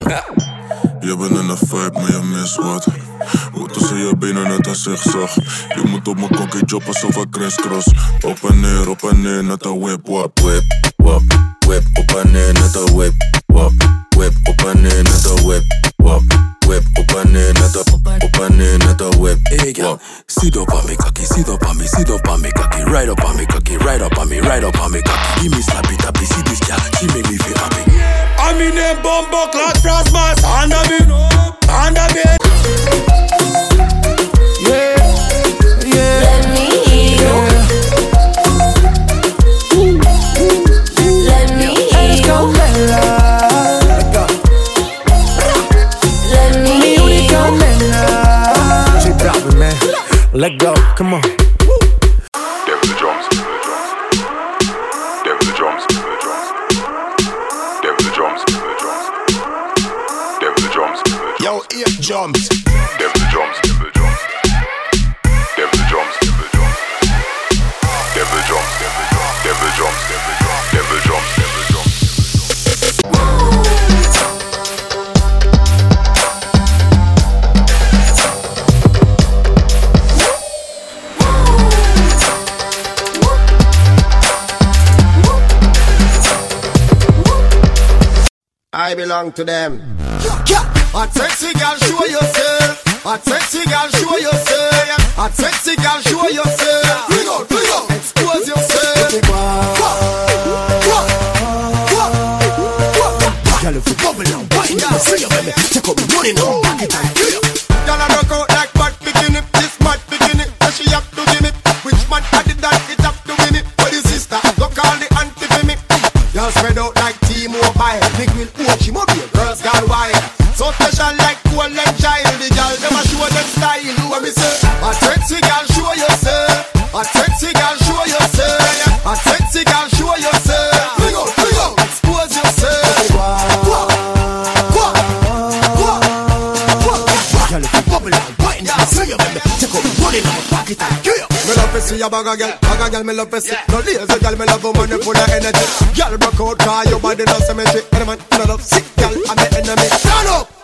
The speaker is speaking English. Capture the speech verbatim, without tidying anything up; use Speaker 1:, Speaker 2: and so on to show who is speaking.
Speaker 1: Je bent in de vibe, maar je mist wat. Hoe tussen je benen net als zigzag. Je moet op mijn kokkie job alsof ik crisscross. Op en neer, op en neer, net een whip, wap. Whip, wap, whip, op en neer, net een whip, wap. Whip, op en neer, net een whip, wap. Whip, op en neer, net een, op en neer, net een whip, wap.
Speaker 2: Sit up on me cocky, sit up on me, sit up on me cocky. Ride up on me cocky, ride up on me, ride up on me cocky. Give me slappy tappy, see this girl, she make me feel happy.
Speaker 3: I'm in a bumbo clad frost mask under me, under me. Yeah, yeah.
Speaker 4: Let me hear you. Let me hear you. Let me hear you.
Speaker 3: She dropping, man. Let go, come on.
Speaker 1: Dev the drums, Dev the drums, Dev the drums, Dev the drums, Dev the drums,
Speaker 3: Yo, ear jumps.
Speaker 1: Dev the drums, Dev the drums, Dev the drums, Dev the drums, Dev the drums, Dev the drums, Dev the drums, Dev the drums, Dev the drums.
Speaker 3: I belong to them. A sexy girl, show yourself. A sexy girl, show yourself. A sexy girl, show yourself. Bring out, bring out. Expose yourself. Girl, if you bubble now, wine down, free up, baby. Take up the money now, back it and kill you. Girl, I rock out like bad bikini. This mad bikini, so she have to give me. Which man added that? It have to win it. For the sister, go call the auntie for me. Girl spread out like T-Mobile. Big will own, she must be a girl's gone wild. So special like cool and child. The girl never show them style. What me say? A sexy girl, show yourself. A sexy girl, show yourself. A sexy girl, show yourself. Bring out, bring out. Expose yourself. Girl, if you bubble and wine, see you, baby. Take up the money now, pack it and kill you. Me love to see a bag of girl, bag of girl me love to see. No lazy girl, me love woman who full of energy. Girl broke out, cause your body no symmetry. Any man who love sick girl, I'm the enemy. Stand up.